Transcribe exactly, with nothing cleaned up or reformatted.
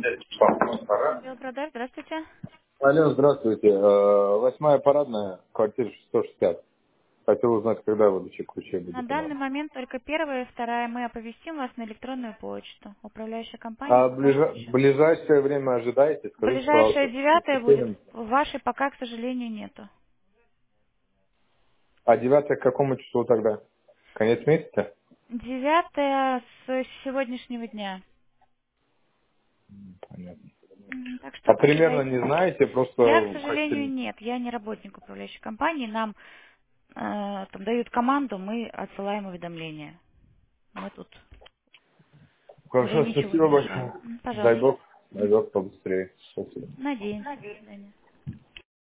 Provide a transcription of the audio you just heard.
Белпродаж, здравствуйте. Алло, здравствуйте. Э, Восьмая парадная, квартира сто шестьдесят. Хотел узнать, когда выдача ключей На будет у нас. данный момент только первая и вторая. Мы оповестим вас на электронную почту. Управляющая компания А по вашему ближа- счету. ближайшее время ожидаете? Скажите, Ближайшая пожалуйста. девятая будет. Успеем? Вашей пока, к сожалению, нету. А девятое к какому числу тогда? Конец месяца? Девятая с сегодняшнего дня. Понятно. М, Так что А примерно ожидайте. не знаете, Я, к просто сожалению, хотели... нет. Я не работник управляющей компании. Нам э, там дают команду, мы отсылаем уведомления. Мы тут уже Хорошо, ничего спасибо не решаем. большое. М, Дай Пожалуйста. бог, дай бог побыстрее. Спасибо. Надеемся. До свидания.